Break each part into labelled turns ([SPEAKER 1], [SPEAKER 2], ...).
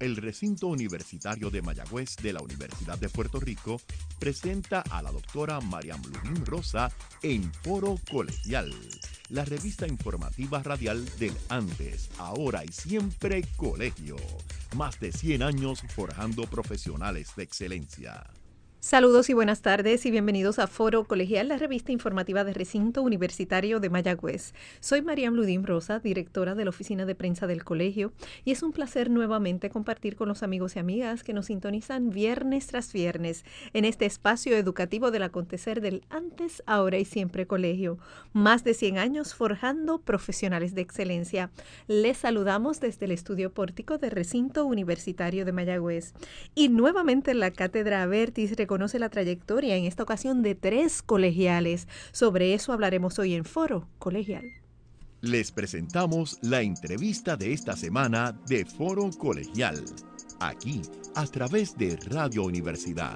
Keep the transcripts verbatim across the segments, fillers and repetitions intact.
[SPEAKER 1] El recinto universitario de Mayagüez de la Universidad de Puerto Rico presenta a la doctora Mariam Ludín Rosa en Foro Colegial, la revista informativa radial del antes, ahora y siempre colegio. Más de cien años forjando profesionales de excelencia.
[SPEAKER 2] Saludos y buenas tardes y bienvenidos a Foro Colegial, la revista informativa de Recinto Universitario de Mayagüez. Soy Mariam Ludín Rosa, directora de la Oficina de Prensa del Colegio, y es un placer nuevamente compartir con los amigos y amigas que nos sintonizan viernes tras viernes en este espacio educativo del acontecer del antes, ahora y siempre colegio. Más de cien años forjando profesionales de excelencia. Les saludamos desde el estudio pórtico de Recinto Universitario de Mayagüez. Y nuevamente en la Cátedra Abertis conoce la trayectoria, en esta ocasión de tres colegiales. Sobre eso hablaremos hoy en Foro Colegial.
[SPEAKER 1] Les presentamos la entrevista de esta semana de Foro Colegial, aquí a través de Radio Universidad.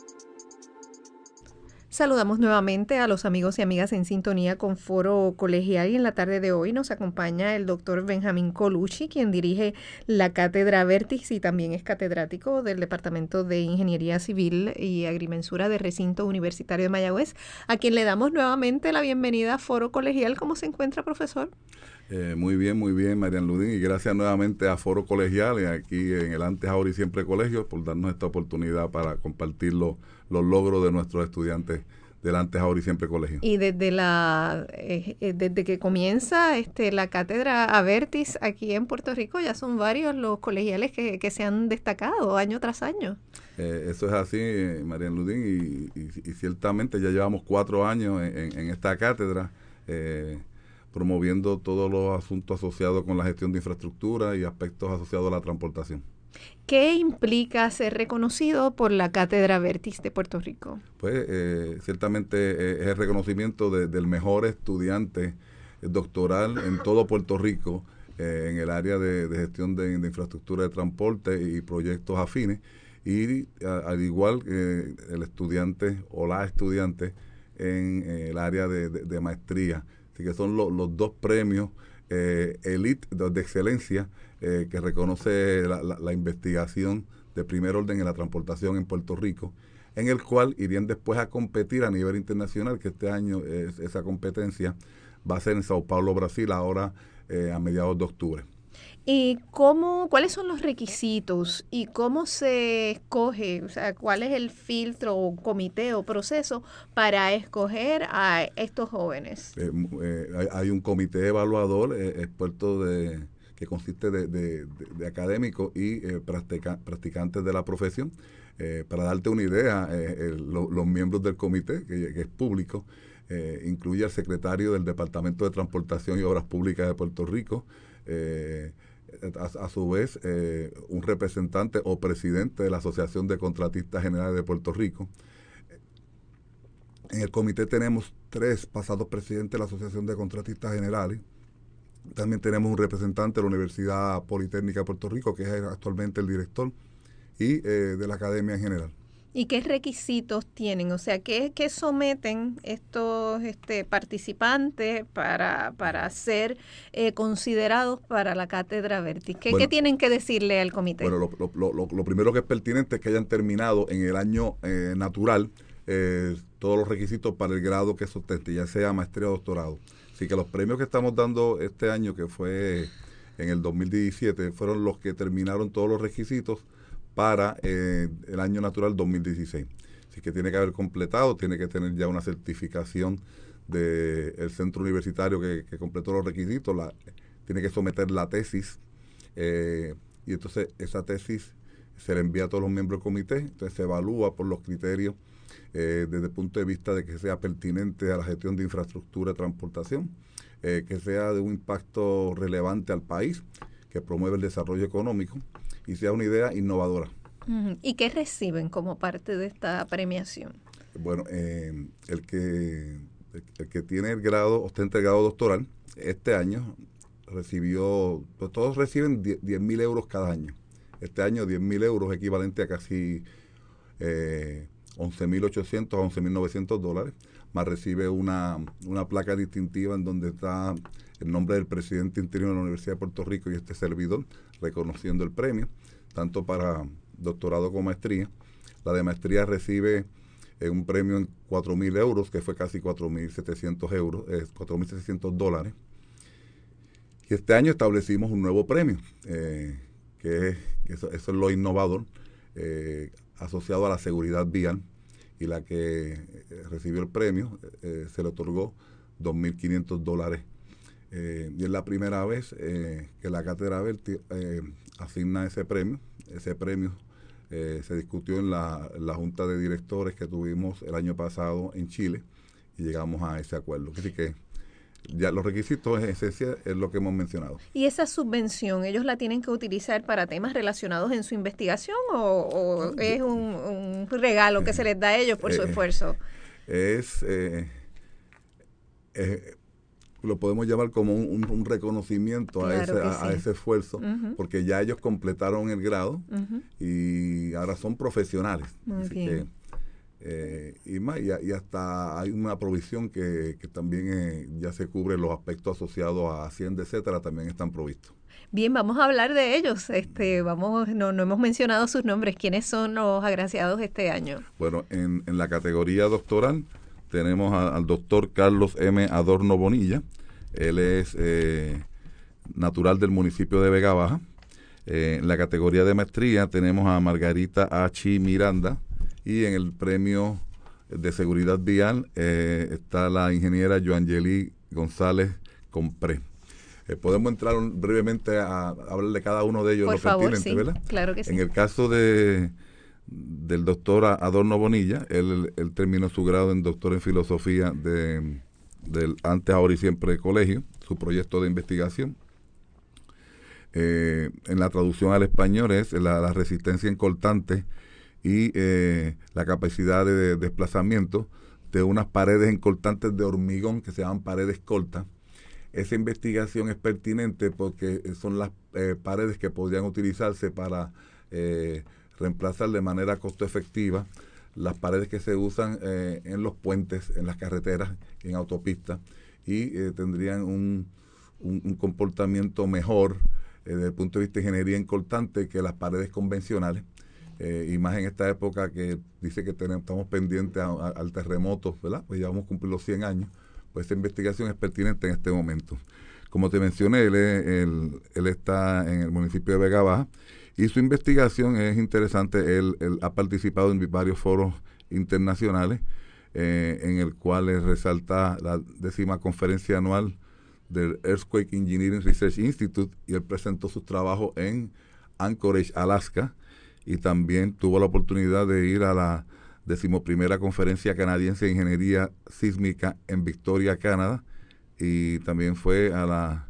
[SPEAKER 2] Saludamos nuevamente a los amigos y amigas en sintonía con Foro Colegial y en la tarde de hoy nos acompaña el doctor Benjamín Colucci, quien dirige la Cátedra Abertis y también es catedrático del Departamento de Ingeniería Civil y Agrimensura del Recinto Universitario de Mayagüez, a quien le damos nuevamente la bienvenida a Foro Colegial. ¿Cómo se encuentra, profesor?
[SPEAKER 3] Eh, muy bien, muy bien, Mariam Ludín, y gracias nuevamente a Foro Colegial y aquí en el Antes, Ahora y Siempre Colegio por darnos esta oportunidad para compartir lo, los logros de nuestros estudiantes del Antes, Ahora y Siempre Colegio.
[SPEAKER 2] Y desde la eh, desde que comienza este la Cátedra Abertis aquí en Puerto Rico ya son varios los colegiales que, que se han destacado año tras año.
[SPEAKER 3] Eh, eso es así, eh, Mariam Ludín, y, y, y ciertamente ya llevamos cuatro años en, en, en esta cátedra, eh, promoviendo todos los asuntos asociados con la gestión de infraestructura y aspectos asociados a la transportación.
[SPEAKER 2] ¿Qué implica ser reconocido por la Cátedra Abertis de Puerto Rico?
[SPEAKER 3] Pues eh, ciertamente eh, es el reconocimiento de, del mejor estudiante doctoral en todo Puerto Rico eh, en el área de, de gestión de, de infraestructura de transporte y proyectos afines, y a, al igual que eh, el estudiante o la estudiante en eh, el área de, de, de maestría. Así que son lo, los dos premios eh, elite de, de excelencia eh, que reconoce la, la, la investigación de primer orden en la transportación en Puerto Rico, en el cual irían después a competir a nivel internacional, que este año es, esa competencia va a ser en Sao Paulo, Brasil, ahora eh, a mediados de octubre.
[SPEAKER 2] ¿Y cómo, cuáles son los requisitos y cómo se escoge, o sea, cuál es el filtro o comité o proceso para escoger a estos jóvenes?
[SPEAKER 3] Eh, eh, hay, hay un comité evaluador eh, experto de, que consiste de, de, de, de académicos y eh, practica, practicantes de la profesión. Eh, para darte una idea, eh, el, lo, los miembros del comité, que, que es público, eh, incluye al secretario del Departamento de Transportación y Obras Públicas de Puerto Rico, eh, A, a su vez eh, un representante o presidente de la Asociación de Contratistas Generales de Puerto Rico. En el comité tenemos tres pasados presidentes de la Asociación de Contratistas Generales. También tenemos un representante de la Universidad Politécnica de Puerto Rico, que es actualmente el director, y eh, de la Academia en general.
[SPEAKER 2] ¿Y qué requisitos tienen? O sea, ¿qué, qué someten estos este, participantes para, para ser eh, considerados para la Cátedra Abertis? ¿Qué, bueno, ¿Qué tienen que decirle al comité?
[SPEAKER 3] Bueno, lo, lo, lo, lo primero que es pertinente es que hayan terminado en el año eh, natural eh, todos los requisitos para el grado que sostente, ya sea maestría o doctorado. Así que los premios que estamos dando este año, que fue en el dos mil diecisiete, fueron los que terminaron todos los requisitos para eh, el año natural dos mil dieciséis. Así que tiene que haber completado, tiene que tener ya una certificación del centro universitario que, que completó los requisitos, la, tiene que someter la tesis, eh, y entonces esa tesis se le envía a todos los miembros del comité, entonces se evalúa por los criterios eh, desde el punto de vista de que sea pertinente a la gestión de infraestructura de transportación, eh, que sea de un impacto relevante al país, que promueve el desarrollo económico, y sea una idea innovadora.
[SPEAKER 2] ¿Y qué reciben como parte de esta premiación?
[SPEAKER 3] Bueno, eh, el que el, el que tiene el grado, ostenta el grado doctoral, este año recibió, pues todos reciben diez mil euros cada año. Este año diez mil euros equivalente a casi eh, once mil ochocientos a once mil novecientos dólares, más recibe una, una placa distintiva en donde está el nombre del presidente interino de la Universidad de Puerto Rico y este servidor reconociendo el premio. tanto para doctorado como maestría. La de maestría recibe eh, un premio en cuatro mil euros, que fue casi cuatro mil setecientos euros, eh, cuatro mil setecientos dólares. Y este año establecimos un nuevo premio, eh, que, es, que eso, eso es lo innovador, eh, asociado a la seguridad vial, y la que eh, recibió el premio eh, se le otorgó dos mil quinientos dólares. Eh, y es la primera vez eh, que la Cátedra Berti eh, asigna ese premio. Ese premio eh, se discutió en la, en la Junta de Directores que tuvimos el año pasado en Chile y llegamos a ese acuerdo. Así que ya los requisitos esenciales es lo que hemos mencionado.
[SPEAKER 2] ¿Y esa subvención ellos la tienen que utilizar para temas relacionados en su investigación o, o es un, un regalo que se les da a ellos por eh, su esfuerzo?
[SPEAKER 3] Es, eh, eh, lo podemos llamar como un, un reconocimiento claro a, ese, a, sí. a ese esfuerzo, uh-huh. porque ya ellos completaron el grado uh-huh. y ahora son profesionales.
[SPEAKER 2] Muy
[SPEAKER 3] Así
[SPEAKER 2] bien.
[SPEAKER 3] que, Eh, y más y, y hasta hay una provisión que, que también eh, ya se cubre los aspectos asociados a Hacienda, etcétera, también están provistos.
[SPEAKER 2] Bien, vamos a hablar de ellos. Este, vamos, no, no hemos mencionado sus nombres. ¿Quiénes son los agraciados este año?
[SPEAKER 3] Bueno, en, en la categoría doctoral tenemos a, al doctor Carlos M. Adorno Bonilla. Él es eh, natural del municipio de Vega Baja. Eh, en la categoría de maestría tenemos a Margarita H. Miranda. Y en el premio de seguridad vial eh, está la ingeniera Joangeli González Compré. Eh, podemos entrar un, brevemente a, a hablar de cada uno de ellos.
[SPEAKER 2] Por
[SPEAKER 3] lo
[SPEAKER 2] favor,
[SPEAKER 3] pertinente,
[SPEAKER 2] sí,
[SPEAKER 3] ¿verdad?
[SPEAKER 2] Claro que sí.
[SPEAKER 3] En el caso de del doctor Adorno Bonilla, él, él terminó su grado en doctor en filosofía de, del antes, ahora y siempre colegio, su proyecto de investigación. Eh, en la traducción al español es la, la resistencia encoltante y eh, la capacidad de, de desplazamiento de unas paredes encoltantes de hormigón que se llaman paredes coltas. Esa investigación es pertinente porque son las eh, paredes que podrían utilizarse para eh, reemplazar de manera costo efectiva las paredes que se usan eh, en los puentes, en las carreteras, en autopistas, y eh, tendrían un, un, un comportamiento mejor eh, desde el punto de vista de ingeniería encoltante que las paredes convencionales. Eh, y más en esta época que dice que tenemos, estamos pendientes a, a, al terremoto, ¿verdad? Pues ya vamos a cumplir los cien años, pues esta investigación es pertinente en este momento. Como te mencioné, él, él, él está en el municipio de Vega Baja y su investigación es interesante. Él, él ha participado en varios foros internacionales eh, en el cual él resalta la décima conferencia anual del Earthquake Engineering Research Institute y él presentó sus trabajos en Anchorage, Alaska, y también tuvo la oportunidad de ir a la decimoprimera conferencia canadiense de ingeniería sísmica en Victoria, Canadá, y también fue a la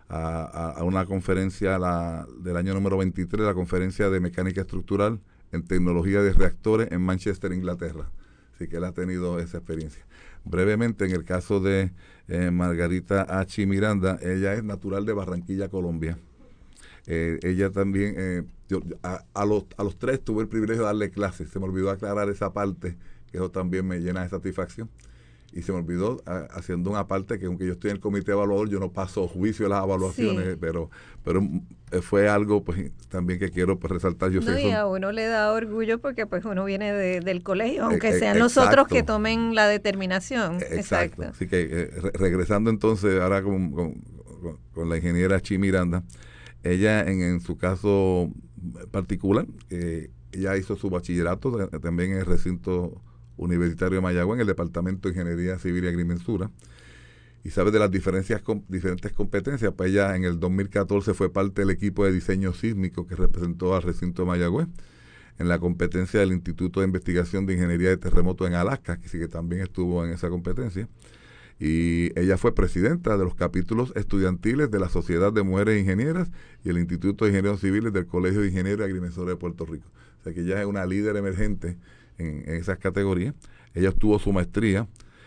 [SPEAKER 3] a, a una conferencia la, del año número veintitrés, la conferencia de mecánica estructural en tecnología de reactores en Manchester, Inglaterra. Así que él ha tenido esa experiencia. Brevemente, en el caso de eh, Margarita H. Miranda, ella es natural de Barranquilla, Colombia. Eh, ella también, eh, yo, a, a, los, a los tres tuve el privilegio de darle clases. Se me olvidó aclarar esa parte, que eso también me llena de satisfacción. Y se me olvidó a, haciendo una parte que aunque yo estoy en el comité evaluador, yo no paso juicio de las evaluaciones, sí. pero pero fue algo pues también que quiero pues, resaltar. Yo
[SPEAKER 2] no,
[SPEAKER 3] sé,
[SPEAKER 2] y a uno le da orgullo porque pues uno viene de, del colegio, aunque
[SPEAKER 3] eh,
[SPEAKER 2] sean
[SPEAKER 3] eh,
[SPEAKER 2] los otros que tomen la determinación.
[SPEAKER 3] Exacto.
[SPEAKER 2] Exacto.
[SPEAKER 3] Así que eh, re regresando entonces ahora con, con, con, con la ingeniera Chi Miranda, ella en, en su caso particular, eh, ella hizo su bachillerato de, también en el recinto universitario de Mayagüez, en el Departamento de Ingeniería Civil y Agrimensura, y sabe de las diferencias com, diferentes competencias. Pues ella en el dos mil catorce fue parte del equipo de diseño sísmico que representó al recinto de Mayagüez en la competencia del Instituto de Investigación de Ingeniería de Terremotos en Alaska, que sí que también estuvo en esa competencia. Y ella fue presidenta de los capítulos estudiantiles de la Sociedad de Mujeres Ingenieras y el Instituto de Ingenieros Civiles del Colegio de Ingenieros y Agrimensores de Puerto Rico. O sea que ella es una líder emergente en, en esas categorías. Ella obtuvo su maestría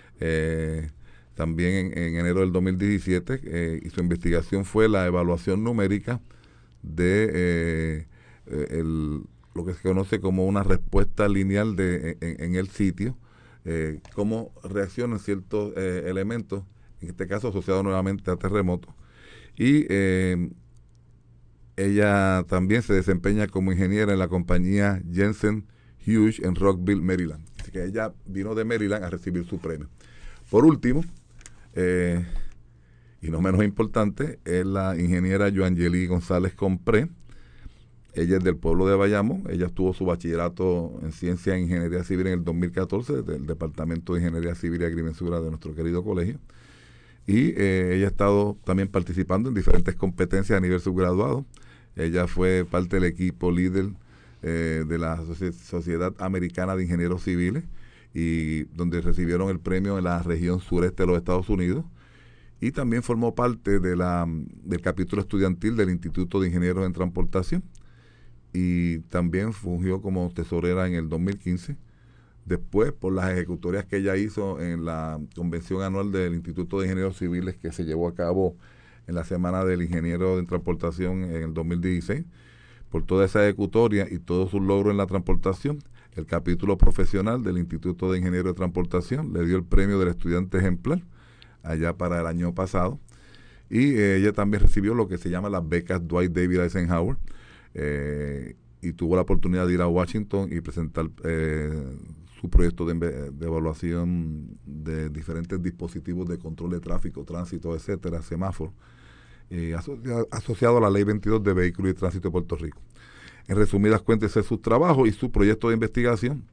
[SPEAKER 3] eh, también en, en enero del dos mil diecisiete eh, y su investigación fue la evaluación numérica de eh, el, lo que se conoce como una respuesta lineal de, en, en el sitio. Eh, cómo reaccionan ciertos eh, elementos, en este caso asociados nuevamente a terremotos. Y eh, ella también se desempeña como ingeniera en la compañía Jensen Hughes en Rockville, Maryland. Así que ella vino de Maryland a recibir su premio. Por último, eh, y no menos importante, es la ingeniera Joangeli González Compré. Ella es del pueblo de Bayamo. Ella obtuvo su bachillerato en Ciencia e Ingeniería Civil en el dos mil catorce del Departamento de Ingeniería Civil y Agrimensura de nuestro querido colegio. Y eh, ella ha estado también participando en diferentes competencias a nivel subgraduado. Ella fue parte del equipo líder eh, de la Sociedad Americana de Ingenieros Civiles, y donde recibieron el premio en la región sureste de los Estados Unidos. Y también formó parte de la, del capítulo estudiantil del Instituto de Ingenieros en Transportación. Y también fungió como tesorera en el dos mil quince. Después, por las ejecutorias que ella hizo en la convención anual del Instituto de Ingenieros Civiles que se llevó a cabo en la Semana del Ingeniero en Transportación en el dos mil dieciséis, por toda esa ejecutoria y todos sus logros en la transportación, el capítulo profesional del Instituto de Ingenieros de Transportación le dio el premio del estudiante ejemplar allá para el año pasado. Y eh, ella también recibió lo que se llama las becas Dwight David Eisenhower, eh, y tuvo la oportunidad de ir a Washington y presentar eh, su proyecto de, de evaluación de diferentes dispositivos de control de tráfico, tránsito, etcétera, semáforos, eh, asocia, asociado a la Ley veintidós de Vehículos y Tránsito de Puerto Rico. En resumidas cuentas, ese es su trabajo y su proyecto de investigación,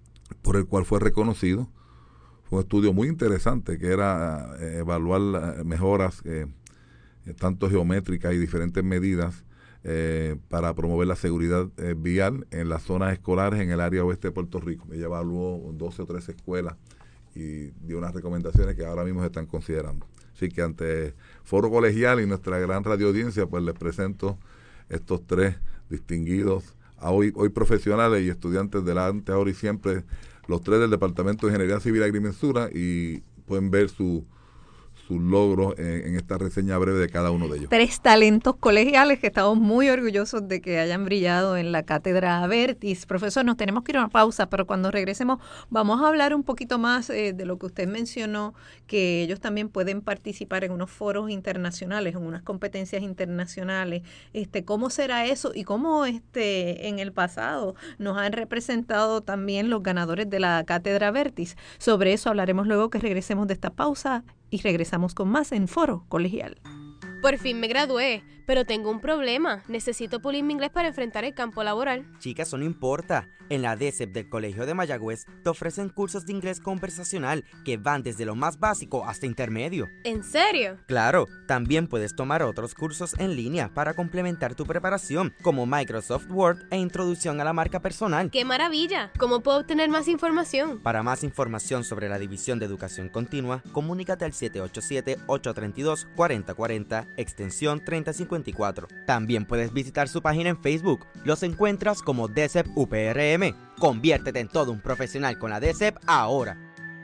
[SPEAKER 3] por el cual fue reconocido. Fue un estudio muy interesante que era eh, evaluar mejoras eh, tanto geométricas y diferentes medidas Eh, para promover la seguridad eh, vial en las zonas escolares en el área oeste de Puerto Rico. Ella evaluó doce o trece escuelas y dio unas recomendaciones que ahora mismo se están considerando. Así que ante Foro Colegial y nuestra gran radio audiencia, pues les presento estos tres distinguidos, a hoy, hoy profesionales y estudiantes del antes, ahora y siempre, los tres del Departamento de Ingeniería Civil y Agrimensura, y pueden ver su sus logros en, en esta reseña breve de cada uno de ellos.
[SPEAKER 2] Tres talentos colegiales que estamos muy orgullosos de que hayan brillado en la Cátedra Avertis. Profesor, nos tenemos que ir a una pausa, pero cuando regresemos vamos a hablar un poquito más eh, de lo que usted mencionó, que ellos también pueden participar en unos foros internacionales, en unas competencias internacionales. Este, ¿cómo será eso? Y cómo este, en el pasado nos han representado también los ganadores de la Cátedra Avertis. Sobre eso hablaremos luego que regresemos de esta pausa. Y regresamos con más en Foro Colegial.
[SPEAKER 4] Por fin me gradué, pero tengo un problema. Necesito pulir mi inglés para enfrentar el campo laboral.
[SPEAKER 5] Chica, eso no importa. En la D E S E P del Colegio de Mayagüez te ofrecen cursos de inglés conversacional que van desde lo más básico hasta intermedio.
[SPEAKER 4] ¿En serio?
[SPEAKER 5] Claro, también puedes tomar otros cursos en línea para complementar tu preparación, como Microsoft Word e Introducción a la Marca Personal.
[SPEAKER 4] ¡Qué maravilla! ¿Cómo puedo obtener más información?
[SPEAKER 5] Para más información sobre la División de Educación Continua, comunícate al siete ocho siete, ocho tres dos, cuatro cero cuatro cero, extensión treinta cincuenta y cuatro. También puedes visitar su página en Facebook. Los encuentras como D E S E P U P R M. Conviértete en todo un profesional con la D E S E P ahora.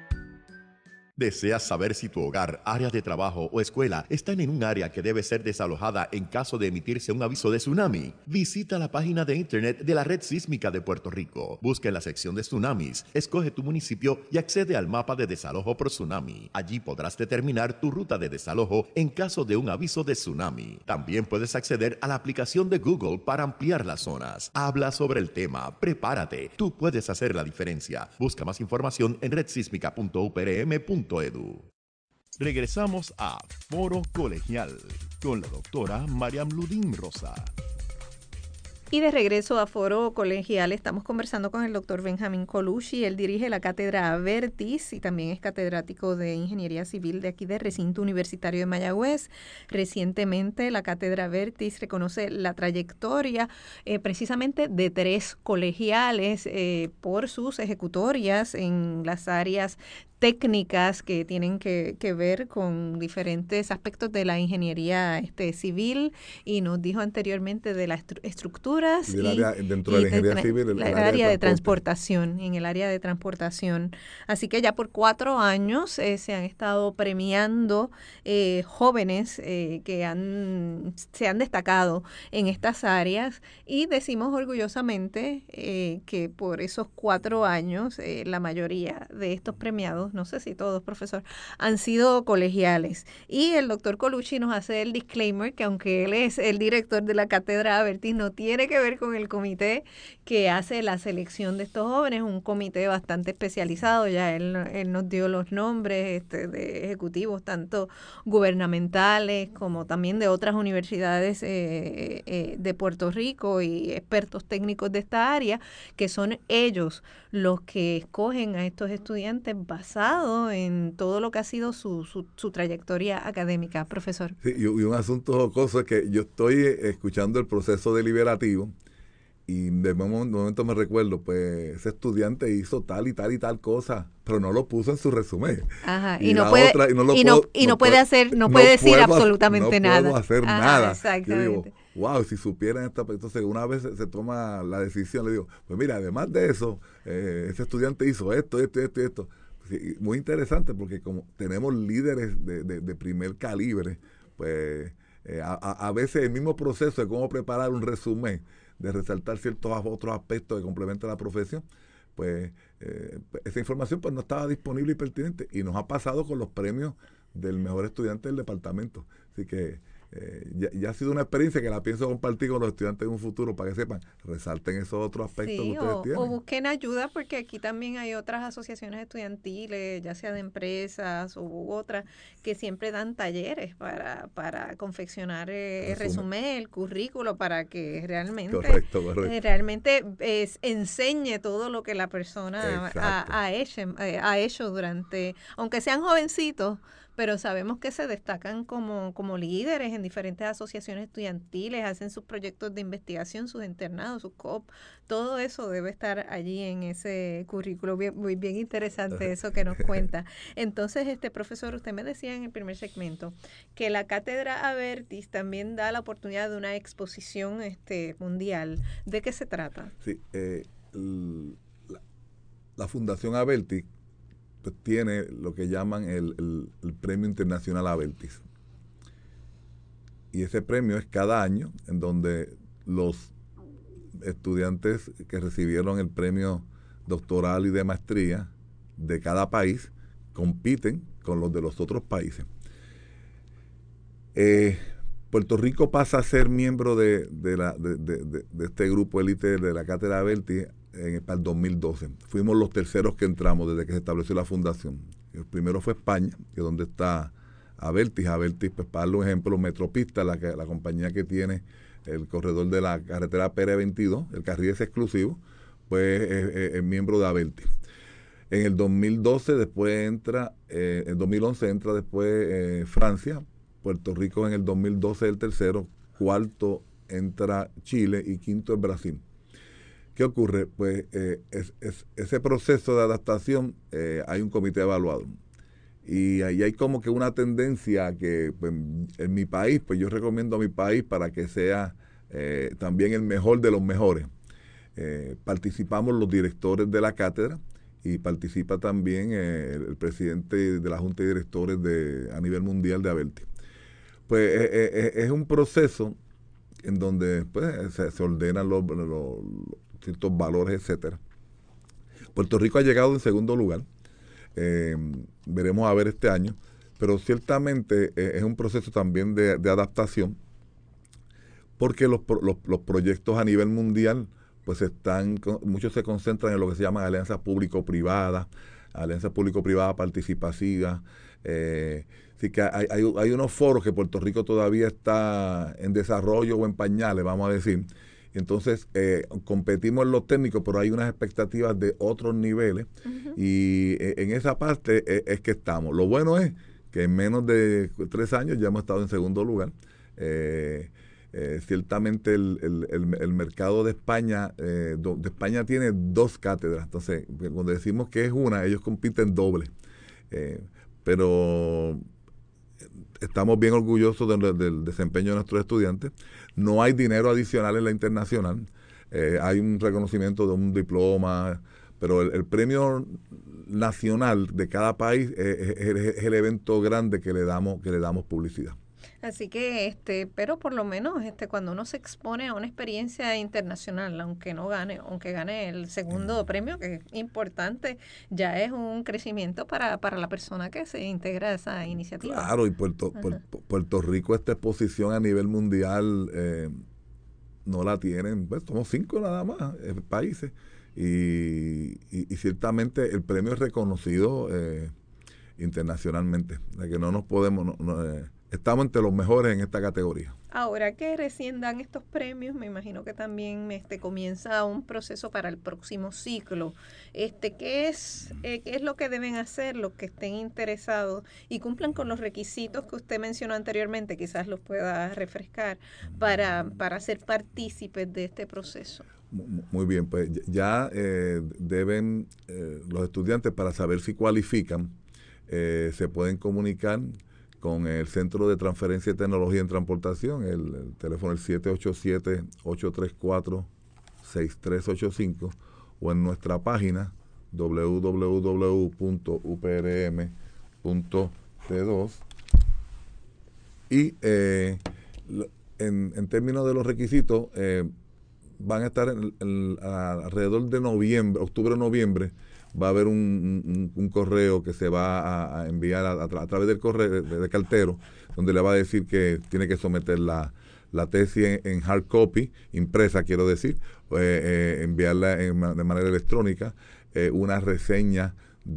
[SPEAKER 1] ¿Deseas saber si tu hogar, área de trabajo o escuela están en un área que debe ser desalojada en caso de emitirse un aviso de tsunami? Visita la página de internet de la Red Sísmica de Puerto Rico. Busca en la sección de tsunamis, escoge tu municipio y accede al mapa de desalojo por tsunami. Allí podrás determinar tu ruta de desalojo en caso de un aviso de tsunami. También puedes acceder a la aplicación de Google para ampliar las zonas. Habla sobre el tema, prepárate, tú puedes hacer la diferencia. Busca más información en red sísmica punto u p r m punto edu. Regresamos a Foro Colegial con la doctora Mariam Ludín Rosa.
[SPEAKER 2] Y de regreso a Foro Colegial, estamos conversando con el doctor Benjamín Colucci. Él dirige la Cátedra Avertis y también es catedrático de Ingeniería Civil de aquí del Recinto Universitario de Mayagüez. Recientemente la Cátedra Avertis reconoce la trayectoria eh, precisamente de tres colegiales eh, por sus ejecutorias en las áreas técnicas que tienen que, que ver con diferentes aspectos de la ingeniería este, civil, y nos dijo anteriormente de la estru- estructura arquitecturas
[SPEAKER 3] y, del
[SPEAKER 2] y,
[SPEAKER 3] área, dentro
[SPEAKER 2] y
[SPEAKER 3] de la ingeniería
[SPEAKER 2] de,
[SPEAKER 3] civil, el,
[SPEAKER 2] la,
[SPEAKER 3] el
[SPEAKER 2] área,
[SPEAKER 3] área
[SPEAKER 2] de,
[SPEAKER 3] de
[SPEAKER 2] transportación, en el área de transportación. Así que ya por cuatro años eh, se han estado premiando eh, jóvenes eh, que han se han destacado en estas áreas y decimos orgullosamente eh, que por esos cuatro años eh, la mayoría de estos premiados, no sé si todos, profesor, han sido colegiales. Y el doctor Colucci nos hace el disclaimer que aunque él es el director de la Cátedra Abertis, no tiene que ver con el comité que hace la selección de estos jóvenes, un comité bastante especializado, ya él, él nos dio los nombres este, de ejecutivos, tanto gubernamentales como también de otras universidades eh, eh, de Puerto Rico y expertos técnicos de esta área, que son ellos los que escogen a estos estudiantes basado en todo lo que ha sido su, su, su trayectoria académica, profesor.
[SPEAKER 3] Sí, y, y un asunto jocoso es que yo estoy escuchando el proceso deliberativo y de momento, de momento me recuerdo, pues ese estudiante hizo tal y tal y tal cosa, pero no lo puso en su resumen.
[SPEAKER 2] Ajá, y,
[SPEAKER 3] y
[SPEAKER 2] no
[SPEAKER 3] la
[SPEAKER 2] puede,
[SPEAKER 3] otra, y no, lo
[SPEAKER 2] y
[SPEAKER 3] puedo,
[SPEAKER 2] no, y no
[SPEAKER 3] no
[SPEAKER 2] puede
[SPEAKER 3] puedo,
[SPEAKER 2] hacer, no,
[SPEAKER 3] no
[SPEAKER 2] puede decir
[SPEAKER 3] puedo,
[SPEAKER 2] absolutamente
[SPEAKER 3] no
[SPEAKER 2] nada.
[SPEAKER 3] No puedo hacer
[SPEAKER 2] Ajá,
[SPEAKER 3] nada.
[SPEAKER 2] exactamente.
[SPEAKER 3] Yo digo, wow, si supieran esta, entonces una vez se, se toma la decisión, le digo, pues mira, además de eso, eh, ese estudiante hizo esto, esto, esto y esto. Sí, muy interesante porque como tenemos líderes de, de, de primer calibre, pues eh, a, a veces el mismo proceso de cómo preparar un resumen, de resaltar ciertos otros aspectos que complementan la profesión, pues eh, esa información pues no estaba disponible y pertinente, y nos ha pasado con los premios del mejor estudiante del departamento. Así que eh, ya, ya ha sido una experiencia que la pienso compartir con los estudiantes en un futuro para que sepan, resalten esos otros aspectos
[SPEAKER 2] Sí,
[SPEAKER 3] que ustedes
[SPEAKER 2] o,
[SPEAKER 3] tienen.
[SPEAKER 2] o busquen ayuda porque aquí también hay otras asociaciones estudiantiles, ya sea de empresas u otras, que siempre dan talleres para, para confeccionar eh, el resumen, el currículo, para que realmente,
[SPEAKER 3] correcto, correcto.
[SPEAKER 2] Eh, realmente eh, enseñe todo lo que la persona ha, ha, hecho, eh, ha hecho durante, aunque sean jovencitos, pero sabemos que se destacan como, como líderes en diferentes asociaciones estudiantiles, hacen sus proyectos de investigación, sus internados, sus C O P, todo eso debe estar allí en ese currículo. Bien, muy bien interesante eso que nos cuenta. Entonces, este profesor, usted me decía en el primer segmento que la Cátedra Abertis también da la oportunidad de una exposición este mundial. ¿De qué se trata?
[SPEAKER 3] Sí, eh, la, la Fundación Abertis pues tiene lo que llaman el, el, el Premio Internacional Abertis. Y ese premio es cada año en donde los estudiantes que recibieron el premio doctoral y de maestría de cada país compiten con los de los otros países. Eh, Puerto Rico pasa a ser miembro de, de, la, de, de, de este grupo élite de la Cátedra Abertis en, para el dos mil doce. Fuimos los terceros que entramos desde que se estableció la fundación. El primero fue España, que es donde está Abertis. Abertis, pues, para darle un ejemplo, Metropista, la, la compañía que tiene el corredor de la carretera P R veintidós, el carril es exclusivo, pues es, es, es miembro de Abertis. En el dos mil doce después entra, eh, en dos mil once entra después eh, Francia, Puerto Rico en el dos mil doce el tercero, cuarto entra Chile y quinto es Brasil. ¿Qué ocurre? Pues eh, es, es, ese proceso de adaptación, eh, hay un comité evaluado. Y ahí hay como que una tendencia a que pues, en mi país, pues yo recomiendo a mi país para que sea eh, también el mejor de los mejores. Eh, participamos los directores de la cátedra y participa también eh, el, el presidente de la Junta de Directores de, a nivel mundial de Abertis. Pues eh, eh, es un proceso en donde pues, se, se ordenan los, los, los ciertos valores, etcétera. Puerto Rico ha llegado en segundo lugar. Eh, veremos a ver este año, pero ciertamente eh, es un proceso también de, de adaptación, porque los, los, los proyectos a nivel mundial, pues están, muchos se concentran en lo que se llaman alianzas público-privadas, alianzas público-privadas participativas. Eh, así que hay, hay, hay unos foros que Puerto Rico todavía está en desarrollo o en pañales, vamos a decir. Entonces, eh, competimos en los técnicos, pero hay unas expectativas de otros niveles. Uh-huh. Y eh, en esa parte eh, es que estamos. Lo bueno es que en menos de tres años ya hemos estado en segundo lugar. Eh, eh, ciertamente el, el, el, el mercado de España, eh, do, de España tiene dos cátedras. Entonces, cuando decimos que es una, ellos compiten doble. Eh, pero estamos bien orgullosos de, de, del desempeño de nuestros estudiantes. No hay dinero adicional en la internacional. Eh, hay un reconocimiento de un diploma, pero el, el premio nacional de cada país es, es, es el evento grande que le damos que le damos publicidad.
[SPEAKER 2] Así que, este, pero por lo menos, este, cuando uno se expone a una experiencia internacional, aunque no gane, aunque gane el segundo premio, que es importante, ya es un crecimiento para, para la persona que se integra a esa iniciativa.
[SPEAKER 3] Claro, y Puerto, Puerto, Puerto Rico, esta exposición a nivel mundial eh, no la tienen, pues somos cinco nada más eh, países, y, y, y ciertamente el premio es reconocido eh, internacionalmente, de que no nos podemos... No, no, eh, estamos entre los mejores en esta categoría.
[SPEAKER 2] Ahora que recién dan estos premios, me imagino que también este comienza un proceso para el próximo ciclo. Este, ¿qué es, eh, qué es lo que deben hacer los que estén interesados y cumplan con los requisitos que usted mencionó anteriormente? Quizás los pueda refrescar para, para ser partícipes de este proceso.
[SPEAKER 3] Muy bien, pues ya eh, deben eh, los estudiantes, para saber si cualifican, eh, se pueden comunicar con el Centro de Transferencia de Tecnología en Transportación. El, el teléfono es siete ocho siete, ocho tres cuatro, seis tres ocho cinco, o en nuestra página doble u doble u doble u punto u p r m punto t dos. Y eh, en, en términos de los requisitos, eh, van a estar en, en, alrededor de noviembre, octubre o noviembre, va a haber un, un, un correo que se va a, a enviar a, a, tra a través del correo de, de cartero, donde le va a decir que tiene que someter la, la tesis en, en hard copy, impresa quiero decir, eh, eh, enviarla en, de manera electrónica, eh, una reseña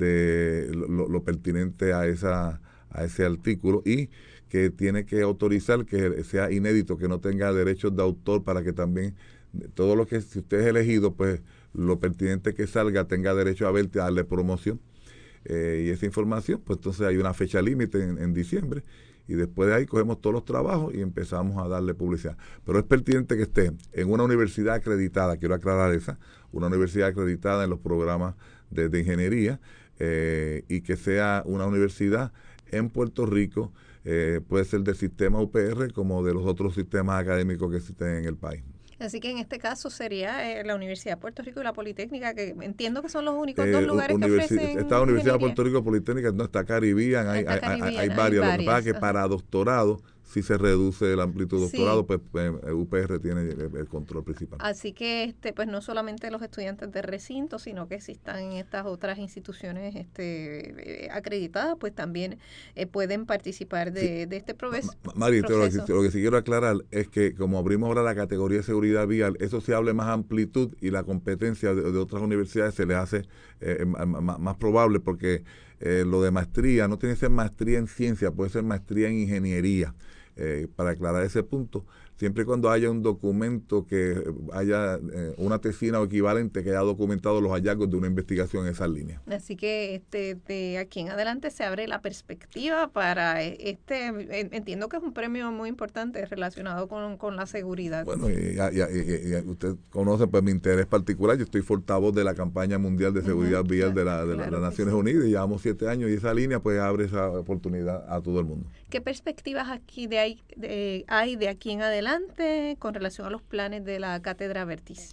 [SPEAKER 3] de lo, lo pertinente a, esa, a ese artículo, y que tiene que autorizar que sea inédito, que no tenga derechos de autor, para que también todo lo que, si usted es elegido, pues lo pertinente que salga tenga derecho a verte, a darle promoción, eh, y esa información, pues entonces hay una fecha límite en, en diciembre, y después de ahí cogemos todos los trabajos y empezamos a darle publicidad. Pero es pertinente que esté en una universidad acreditada, quiero aclarar esa, una universidad acreditada en los programas de, de ingeniería, eh, y que sea una universidad en Puerto Rico, eh, puede ser del sistema U P R como de los otros sistemas académicos que existen en el país.
[SPEAKER 2] Así que en este caso sería eh, la Universidad de Puerto Rico y la Politécnica, que entiendo que son los únicos
[SPEAKER 3] eh,
[SPEAKER 2] dos lugares que ofrecen.
[SPEAKER 3] Esta Universidad de Puerto Rico, Politécnica, no está Caribbean, hay, hay, hay, hay, hay varias. Lo que pasa es que para doctorado, si se reduce la amplitud de doctorado, sí, pues eh, U P R tiene el, el control principal.
[SPEAKER 2] Así que este pues no solamente los estudiantes de recinto, sino que si están en estas otras instituciones este eh, acreditadas, pues también eh, pueden participar de, sí. de este proceso.
[SPEAKER 3] Mari, lo que, lo que sí quiero aclarar es que como abrimos ahora la categoría de seguridad vial, eso se hable más amplitud, y la competencia de, de otras universidades se les hace eh, más, más probable, porque eh, lo de maestría no tiene que ser maestría en ciencia, puede ser maestría en ingeniería. Eh, para aclarar ese punto, siempre y cuando haya un documento que haya eh, una tesina o equivalente que haya documentado los hallazgos de una investigación en esas líneas.
[SPEAKER 2] Así que este de aquí en adelante se abre la perspectiva para este, entiendo que es un premio muy importante relacionado con, con la seguridad.
[SPEAKER 3] Bueno, y, y, y, y usted conoce pues mi interés particular, yo estoy portavoz de la campaña mundial de seguridad uh-huh, vial de, la, de claro las Naciones sí. Unidas, y llevamos siete años, y esa línea pues abre esa oportunidad a todo el mundo.
[SPEAKER 2] ¿Qué perspectivas aquí de hay, de, hay de aquí en adelante con relación a los planes de la Cátedra Vertis?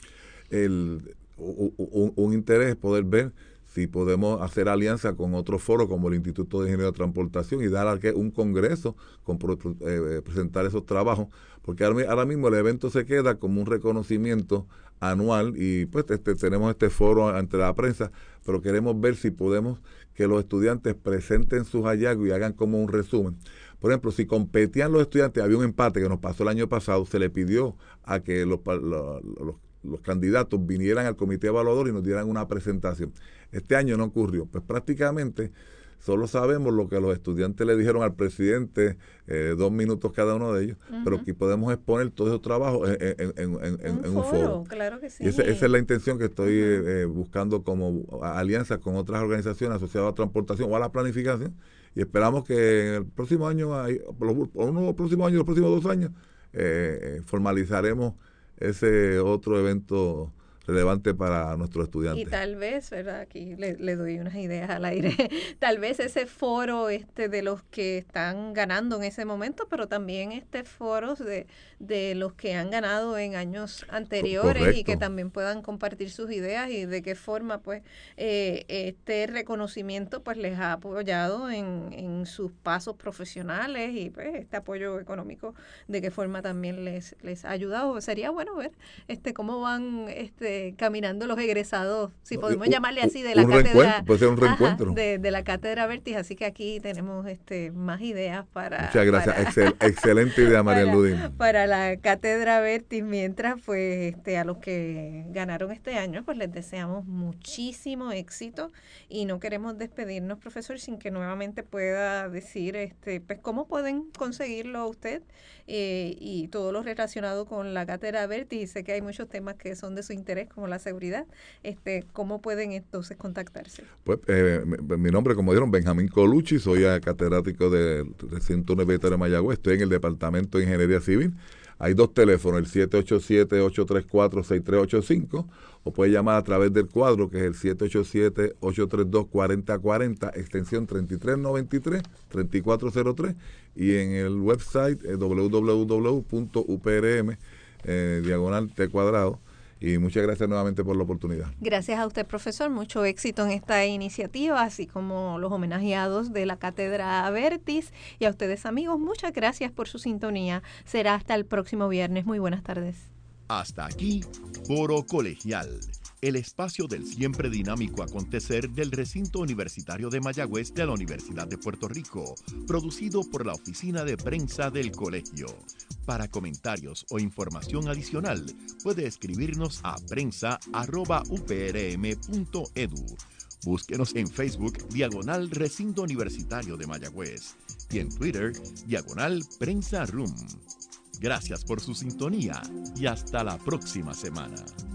[SPEAKER 3] El, un, un interés es poder ver si podemos hacer alianza con otros foros como el Instituto de Ingeniería de Transportación y dar un congreso, con, eh, presentar esos trabajos, porque ahora, ahora mismo el evento se queda como un reconocimiento anual, y pues este, tenemos este foro ante la prensa, pero queremos ver si podemos que los estudiantes presenten sus hallazgos y hagan como un resumen. Por ejemplo, si competían los estudiantes, había un empate que nos pasó el año pasado, se le pidió a que los, los, los, los candidatos vinieran al comité evaluador y nos dieran una presentación. Este año no ocurrió, pues prácticamente solo sabemos lo que los estudiantes le dijeron al presidente, eh, dos minutos cada uno de ellos, uh-huh. pero aquí podemos exponer todos esos trabajos en, en, en, en, un, en un foro.
[SPEAKER 2] Claro que sí.
[SPEAKER 3] Y esa, esa es la intención que estoy uh-huh. eh, buscando, como alianzas con otras organizaciones asociadas a transportación o a la planificación, y esperamos que en el próximo año, hay, por los, por unos próximos años, los próximos dos años, eh, formalizaremos ese otro evento relevante para nuestros estudiantes.
[SPEAKER 2] Y tal vez, ¿verdad? Aquí le, le doy unas ideas al aire. Tal vez ese foro este de los que están ganando en ese momento, pero también este foro de, de los que han ganado en años anteriores. Correcto. Y que también puedan compartir sus ideas y de qué forma pues eh, este reconocimiento pues les ha apoyado en, en sus pasos profesionales y pues este apoyo económico de qué forma también les, les ha ayudado. Sería bueno ver este cómo van este caminando los egresados, si podemos un, llamarle así, de la cátedra,
[SPEAKER 3] puede ser un reencuentro.
[SPEAKER 2] Ajá, de, de la cátedra Vertis, así que aquí tenemos este más ideas para...
[SPEAKER 3] Muchas gracias,
[SPEAKER 2] para,
[SPEAKER 3] Excel, excelente idea, María Ludín.
[SPEAKER 2] Para la cátedra Vertis, mientras pues este a los que ganaron este año, pues les deseamos muchísimo éxito y no queremos despedirnos, profesor, sin que nuevamente pueda decir este pues cómo pueden conseguirlo usted eh, y todo lo relacionado con la cátedra Vertis, y sé que hay muchos temas que son de su interés, como la seguridad, este, ¿cómo pueden entonces contactarse?
[SPEAKER 3] Pues eh, mi, mi nombre, como dijeron, Benjamín Colucci, soy catedrático del recinto universitario de Mayagüez, estoy en el Departamento de Ingeniería Civil. Hay dos teléfonos, el siete ocho siete, ocho tres cuatro, seis tres ocho cinco, o puede llamar a través del cuadro, que es el siete ocho siete, ocho tres dos, cuatro cero cuatro cero, extensión treinta y tres noventa y tres, treinta y cuatro cero tres, y en el website eh, w w w punto u p r m eh, diagonal T cuadrado. Y muchas gracias nuevamente por la oportunidad.
[SPEAKER 2] Gracias a usted, profesor. Mucho éxito en esta iniciativa, así como los homenajeados de la Cátedra Vertis. Y a ustedes, amigos, muchas gracias por su sintonía. Será hasta el próximo viernes. Muy buenas tardes.
[SPEAKER 1] Hasta aquí, Foro Colegial, el espacio del siempre dinámico acontecer del recinto universitario de Mayagüez de la Universidad de Puerto Rico, producido por la Oficina de Prensa del Colegio. Para comentarios o información adicional, puede escribirnos a prensa arroba u p r m punto e d u. Búsquenos en Facebook, diagonal Recinto Universitario de Mayagüez, y en Twitter, diagonal Prensa Room. Gracias por su sintonía y hasta la próxima semana.